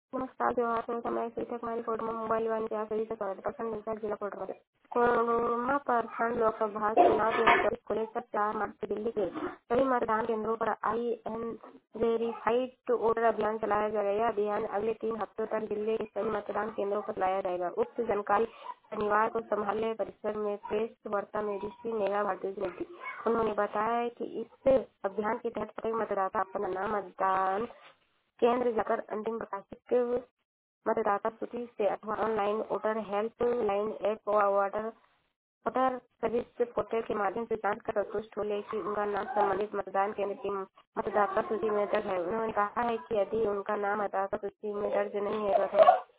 नमस्कार। त्योहार के समय सीधे हमारी फोटो में मोबाइल वन के सभी से स्वागत प्रखंड निचार जिला कोडरमा से कोरमा प्रखंड लोकसभा चुनाव 2024 को लेकर 4 मार्च से दिल्ली के सभी मतदान केंद्रों पर IN वेरीफाइड वोटर अभियान चलाया जाएगा। यह अभियान अगले 3 हफ्तों तक दिल्ली के सभी मतदान केंद्रों पर चलाया जाएगा। उक्त जानकारी शनिवार को संभालने परिसर में प्रेस वार्ता में डीसी नेहा भारद्वाज ने दी। उन्होंने बताया कि इस अभियान के तहत प्रत्येक मतदाता अपना नाम मतदान केंद्र जाकर अंतिम प्रकाशित मतदाता सूची से अथवा online voter help line app voter service portal के माध्यम से जांच कर संतुष्ट हो ले कि उनका नाम संबंधित मतदान केंद्र की मतदाता सूची में दर्ज है। उन्होंने कहा है कि यदि उनका नाम मतदाता सूची में दर्ज नहीं है तो